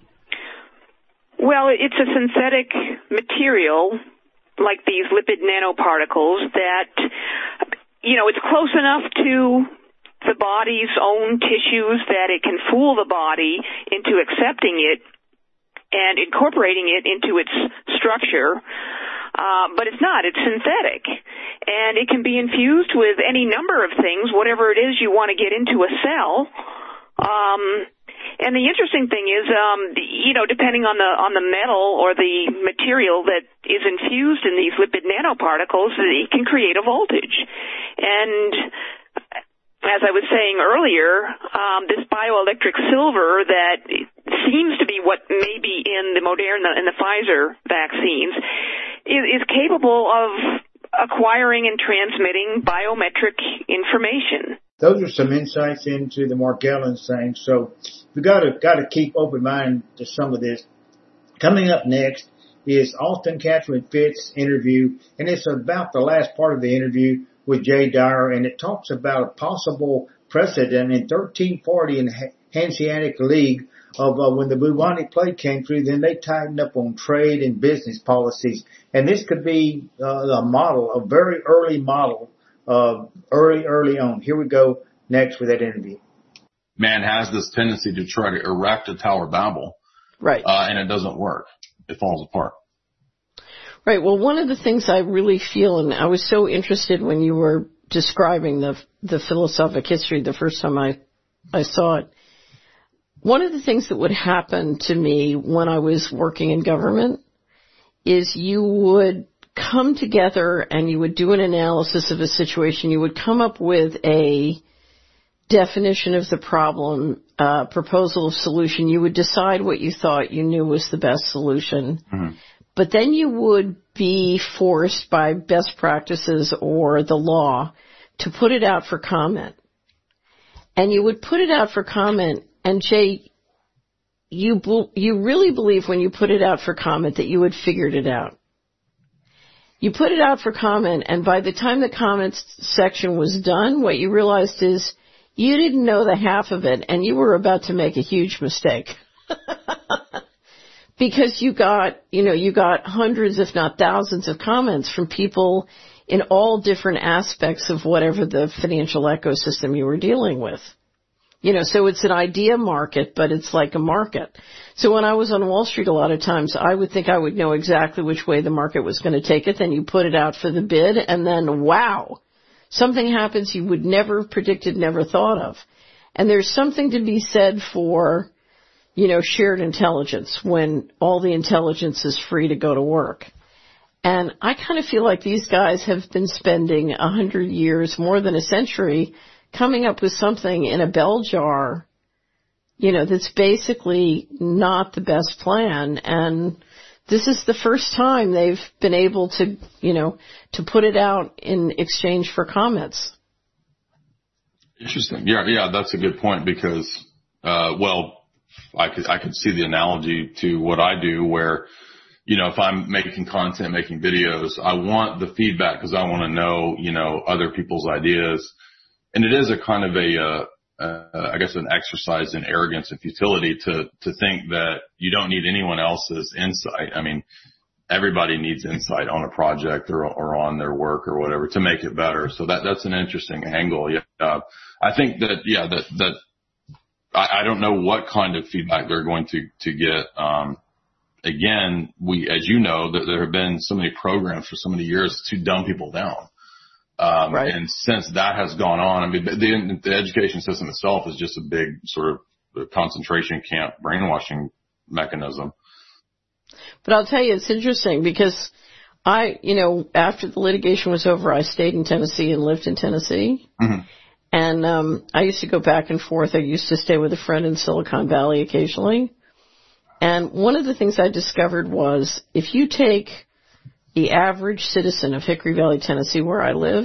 [SPEAKER 13] Well, it's a synthetic material like these lipid nanoparticles that, it's close enough to the body's own tissues that it can fool the body into accepting it and incorporating it into its structure. But it's not. It's synthetic. And it can be infused with any number of things, whatever it is you want to get into a cell. And the interesting thing is, depending on the metal or the material that is infused in these lipid nanoparticles, it can create a voltage. And as I was saying earlier, this bioelectric silver that seems to be what may be in the Moderna and the Pfizer vaccines is capable of acquiring and transmitting biometric information.
[SPEAKER 3] Those are some insights into the Morgellons thing. So we've got to keep open mind to some of this. Coming up next is Austin Catherine Fitts' interview, and it's about the last part of the interview with Jay Dyer, and it talks about a possible precedent in 1340 in Hanseatic League of when the bubonic plague came through. Then they tightened up on trade and business policies, and this could be a model, a very early model, early on. Here we go next with that interview.
[SPEAKER 14] Man has this tendency to try to erect a Tower Babel,
[SPEAKER 15] right?
[SPEAKER 14] And it doesn't work; it falls apart.
[SPEAKER 15] Right. Well, one of the things I really feel, and I was so interested when you were describing the philosophic history the first time I saw it. One of the things that would happen to me when I was working in government is you would come together and you would do an analysis of a situation. You would come up with a definition of the problem, proposal of solution. You would decide what you thought you knew was the best solution. Mm-hmm. But then you would be forced by best practices or the law to put it out for comment. And you would put it out for comment, and Jay, you really believe when you put it out for comment that you had figured it out. You put it out for comment, and by the time the comments section was done, what you realized is you didn't know the half of it, and you were about to make a huge mistake. Because you got hundreds, if not thousands, of comments from people in all different aspects of whatever the financial ecosystem you were dealing with. So it's an idea market, but it's like a market. So when I was on Wall Street, a lot of times I would think I would know exactly which way the market was going to take it. Then you put it out for the bid, and then, wow, something happens you would never predicted, never thought of. And there's something to be said for, shared intelligence when all the intelligence is free to go to work. And I kind of feel like these guys have been spending 100 years, more than a century, coming up with something in a bell jar, that's basically not the best plan. And this is the first time they've been able to, to put it out in exchange for comments.
[SPEAKER 14] Interesting. Yeah, that's a good point because, I could see the analogy to what I do where, if I'm making content, making videos, I want the feedback because I want to know, other people's ideas. And it is a kind of I guess an exercise in arrogance and futility to think that you don't need anyone else's insight. I mean, everybody needs insight on a project or on their work or whatever to make it better. So that's an interesting angle. Yeah. I think that I don't know what kind of feedback they're going to get. Again, as you know, that there have been so many programs for so many years to dumb people down. Right. And since that has gone on, I mean, the education system itself is just a big sort of concentration camp brainwashing mechanism.
[SPEAKER 15] But I'll tell you, it's interesting because after the litigation was over, I stayed in Tennessee and lived in Tennessee. Mm-hmm. And I used to go back and forth. I used to stay with a friend in Silicon Valley occasionally. And one of the things I discovered was if you take the average citizen of Hickory Valley, Tennessee, where I live,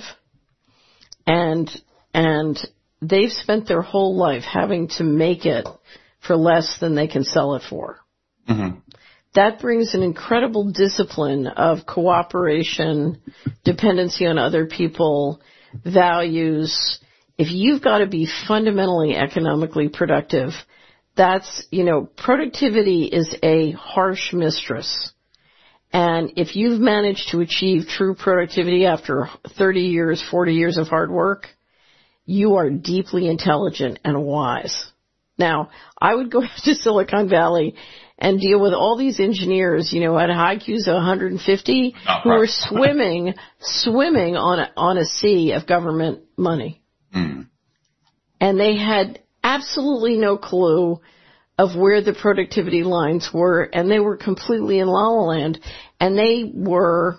[SPEAKER 15] and they've spent their whole life having to make it for less than they can sell it for. Mm-hmm. That brings an incredible discipline of cooperation, dependency on other people, values. If you've got to be fundamentally economically productive, that's, productivity is a harsh mistress. And if you've managed to achieve true productivity after 30 years, 40 years of hard work, you are deeply intelligent and wise. Now, I would go to Silicon Valley and deal with all these engineers, at IQs of 150 who are swimming on a sea of government money. Mm. And they had absolutely no clue of where the productivity lines were, and they were completely in La La Land, and they were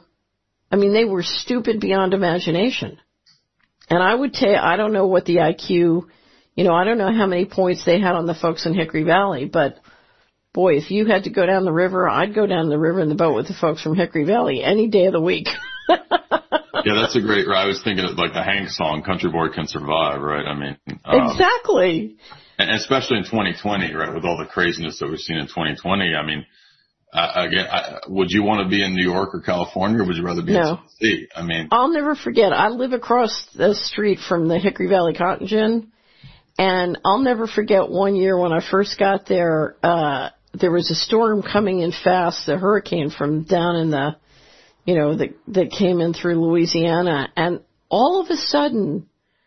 [SPEAKER 15] stupid beyond imagination. And I would tell you, I don't know what the IQ, I don't know how many points they had on the folks in Hickory Valley, but boy, if you had to go down the river, I'd go down the river in the boat with the folks from Hickory Valley any day of the week.
[SPEAKER 14] Yeah, that's a great, I was thinking of like the Hank song, Country Boy Can Survive, right? I mean,
[SPEAKER 15] exactly.
[SPEAKER 14] And especially in 2020, right, with all the craziness that we've seen in 2020, I mean, again, would you want to be in New York or California, or would you rather be in Tennessee? I mean,
[SPEAKER 15] I'll never forget. I live across the street from the Hickory Valley Cotton Gin, and I'll never forget one year when I first got there. There was a storm coming in fast, a hurricane from down in the, that came in through Louisiana, and all of a sudden,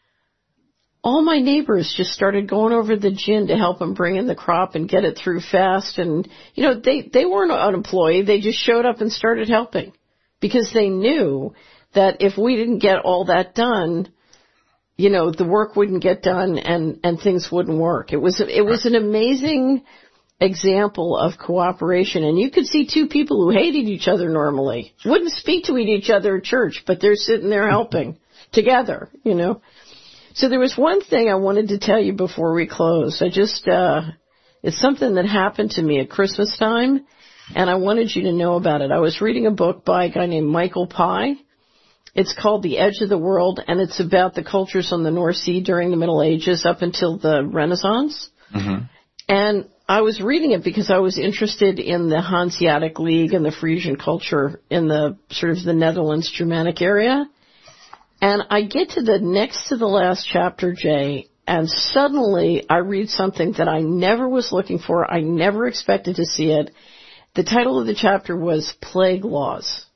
[SPEAKER 15] all my neighbors just started going over the gin to help them bring in the crop and get it through fast. And, they weren't unemployed. They just showed up and started helping because they knew that if we didn't get all that done, the work wouldn't get done and things wouldn't work. It was an amazing example of cooperation. And you could see two people who hated each other normally, wouldn't speak to each other at church, but they're sitting there helping together, So there was one thing I wanted to tell you before we close. It's something that happened to me at Christmas time, and I wanted you to know about it. I was reading a book by a guy named Michael Pye. It's called The Edge of the World, and it's about the cultures on the North Sea during the Middle Ages up until the Renaissance. Mm-hmm. And I was reading it because I was interested in the Hanseatic League and the Frisian culture in the sort of the Netherlands Germanic area. And I get to the next to the last chapter, Jay, and suddenly I read something that I never was looking for. I never expected to see it. The title of the chapter was Plague Laws.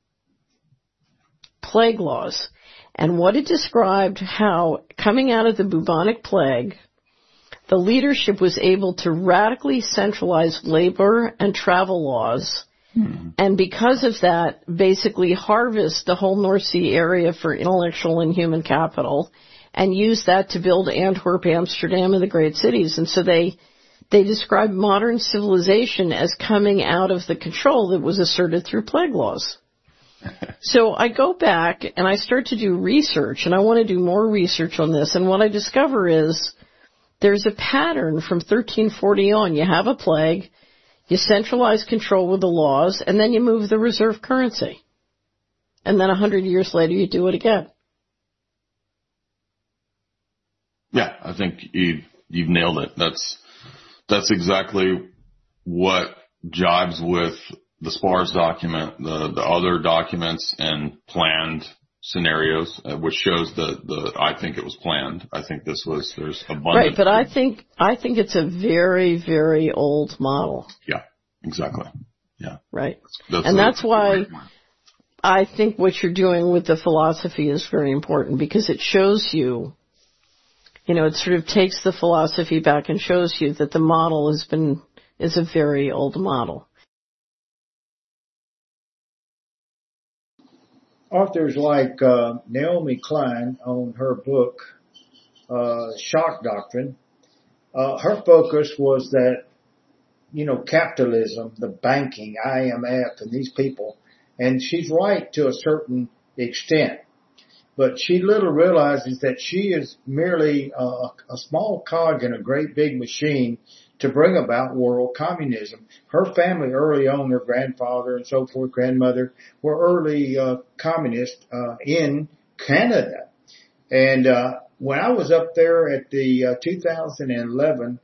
[SPEAKER 15] Plague Laws. And what it described how coming out of the bubonic plague, the leadership was able to radically centralize labor and travel laws. And because of that, basically harvest the whole North Sea area for intellectual and human capital and use that to build Antwerp, Amsterdam, and the great cities. And so they describe modern civilization as coming out of the control that was asserted through plague laws. So I go back and I start to do research, and I want to do more research on this. And what I discover is there's a pattern from 1340 on. You have a plague, you centralize control with the laws, and then you move the reserve currency. And then 100 years later, you do it again.
[SPEAKER 14] Yeah, I think you've nailed it. That's exactly what jives with the SPARS document, the other documents and planned scenarios, which shows I think it was planned. I think there's abundant.
[SPEAKER 15] Right, but I think it's a very, very old model.
[SPEAKER 14] Yeah, exactly. Yeah.
[SPEAKER 15] Right. That's why I think what you're doing with the philosophy is very important, because it shows you, it sort of takes the philosophy back and shows you that the model is a very old model.
[SPEAKER 3] Authors like Naomi Klein on her book, Shock Doctrine, her focus was that, capitalism, the banking, IMF, and these people, and she's right to a certain extent, but she little realizes that she is merely a small cog in a great big machine to bring about world communism. Her family early on, her grandfather and so forth, grandmother, were early communists in Canada. And when I was up there at the 2011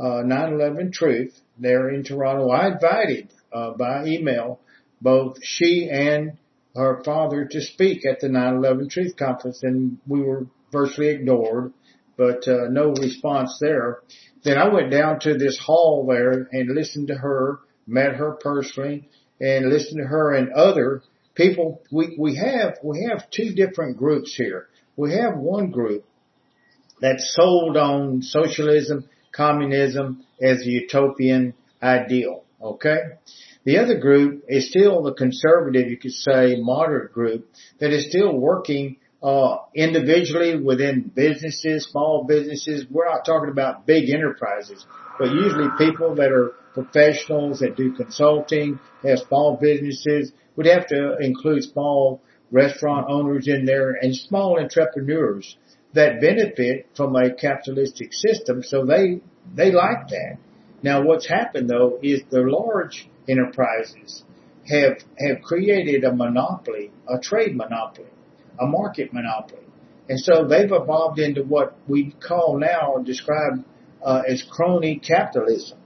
[SPEAKER 3] 9/11 Truth there in Toronto, I invited by email both she and her father to speak at the 9/11 Truth Conference, and we were virtually ignored, but no response there. Then I went down to this hall there and listened to her, met her personally, and listened to her and other people. We have two different groups here. We have one group that's sold on socialism, communism as a utopian ideal. Okay? The other group is still the conservative, you could say, moderate group that is still working individually within businesses, small businesses. We're not talking about big enterprises, but usually people that are professionals that do consulting, have small businesses. We'd have to include small restaurant owners in there and small entrepreneurs that benefit from a capitalistic system. So they like that. Now what's happened though is the large enterprises have created a monopoly, a trade monopoly, a market monopoly. And so they've evolved into what we call now or describe as crony capitalism.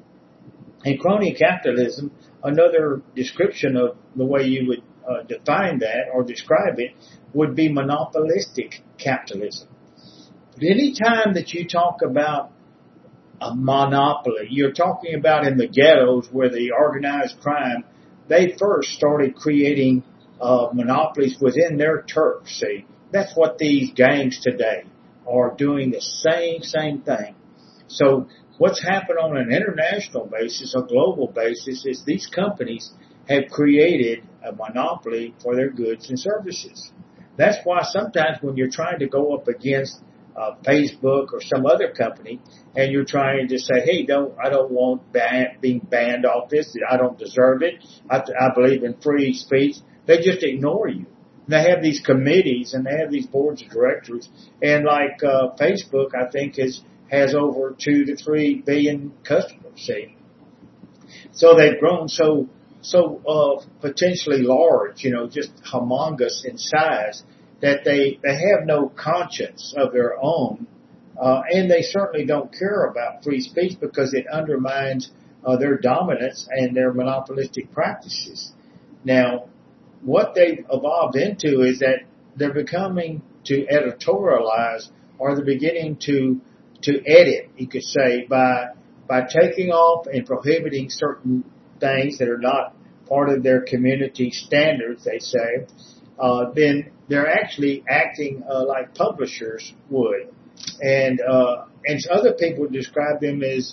[SPEAKER 3] And crony capitalism, another description of the way you would define that or describe it, would be monopolistic capitalism. But any time that you talk about a monopoly, you're talking about in the ghettos where the organized crime, they first started creating monopolies within their turf. See, that's what these gangs today are doing, the same thing. So what's happened on an international basis, a global basis, is these companies have created a monopoly for their goods and services. That's why sometimes when you're trying to go up against Facebook or some other company, and you're trying to say, hey, I don't want being banned off this. I don't deserve it. I believe in free speech. They just ignore you. And they have these committees and they have these boards of directors. And like Facebook, I think has over 2 to 3 billion customers. See, so they've grown so potentially large, just humongous in size, that they have no conscience of their own, and they certainly don't care about free speech because it undermines their dominance and their monopolistic practices. Now, what they've evolved into is that they're becoming to editorialize, or they're beginning to edit, you could say, by taking off and prohibiting certain things that are not part of their community standards, they say. Then they're actually acting like publishers would, and other people describe them as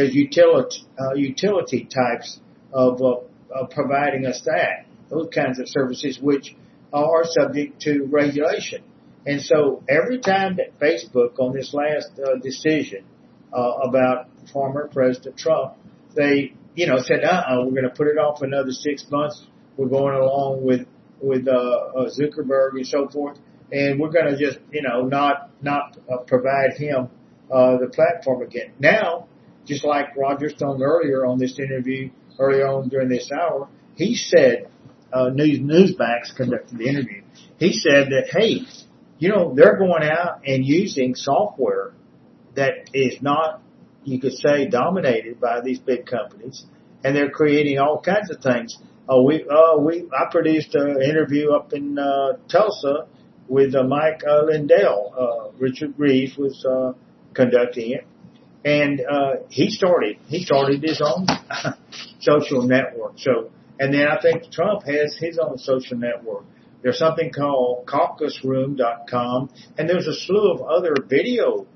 [SPEAKER 3] utility types of providing us those kinds of services, which are subject to regulation. And so every time that Facebook, on this last decision about former President Trump, they said, we're going to put it off another 6 months. We're going along with with Zuckerberg and so forth, and we're going to just, not provide him the platform again. Now, just like Roger Stone earlier on this interview, earlier on during this hour, he said, Newsmax conducted the interview. He said that, hey, they're going out and using software that is not, you could say, dominated by these big companies, and they're creating all kinds of things. I produced an interview up in Tulsa with Mike Lindell. Richard Reeves was conducting it, and he started his own social network. So, and then I think Trump has his own social network. There's something called caucusroom.com, and there's a slew of other video,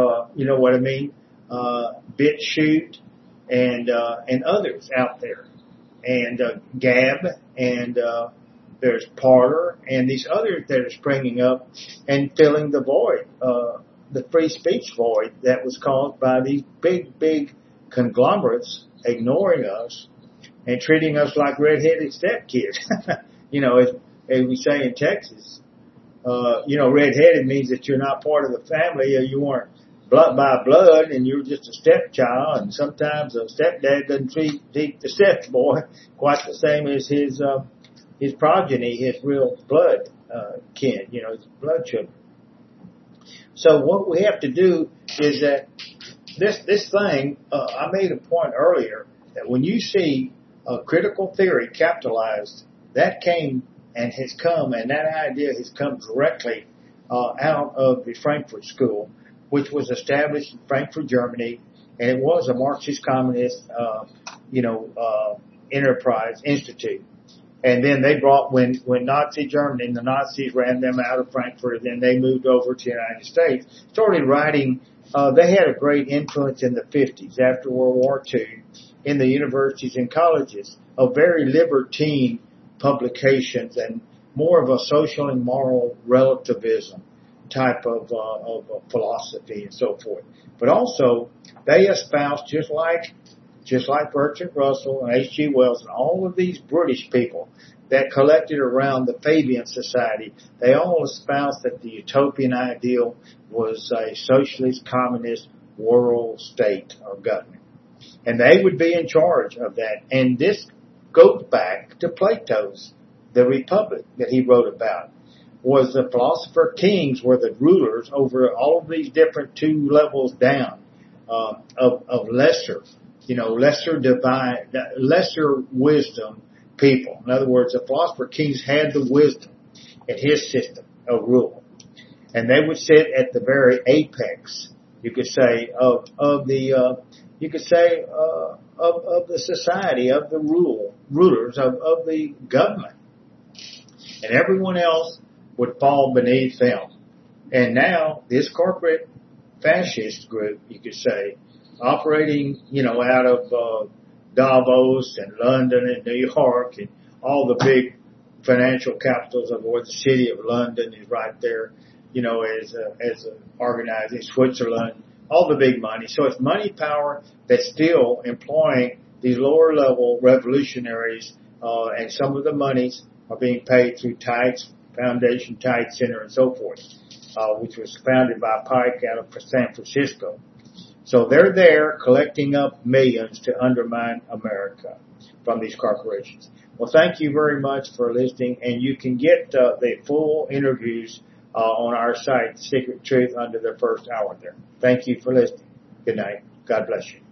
[SPEAKER 3] BitChute and others out there. And Gab, and there's Parler, and these others that are springing up and filling the void, the free speech void that was caused by these big conglomerates ignoring us and treating us like redheaded stepkids. As we say in Texas, redheaded means that you're not part of the family, or you weren't blood by blood, and you're just a stepchild. And sometimes a stepdad doesn't treat the stepboy quite the same as his progeny, his real blood kin, his blood children. So what we have to do is that this thing, I made a point earlier that when you see critical theory capitalized, that came and has come, and that idea has come directly out of the Frankfurt School, which was established in Frankfurt, Germany, and it was a Marxist communist, enterprise institute. And then they brought, when Nazi Germany, the Nazis ran them out of Frankfurt, and then they moved over to the United States, started writing, they had a great influence in the 50s, after World War II, in the universities and colleges, of very libertine publications and more of a social and moral relativism type of philosophy and so forth. But also, they espoused, just like Bertrand Russell and H.G. Wells and all of these British people that collected around the Fabian Society, they all espoused that the utopian ideal was a socialist, communist world state or government. And they would be in charge of that. And this goes back to Plato's The Republic that he wrote about. Was the philosopher kings were the rulers over all of these different 2 levels down of lesser, lesser wisdom people. In other words, the philosopher kings had the wisdom in his system of rule, and they would sit at the very apex, you could say, of the society, of the rulers of the government, and everyone else would fall beneath them. And now this corporate fascist group, you could say, operating, out of Davos and London and New York and all the big financial capitals of the world. The city of London is right there, as organizing Switzerland, all the big money. So it's money power that's still employing these lower level revolutionaries, and some of the monies are being paid through Tides Foundation, Tide Center, and so forth, which was founded by Pike out of San Francisco. So they're there collecting up millions to undermine America from these corporations. Well, thank you very much for listening, and you can get the full interviews on our site, Secret Truth, under the first hour there. Thank you for listening. Good night. God bless you.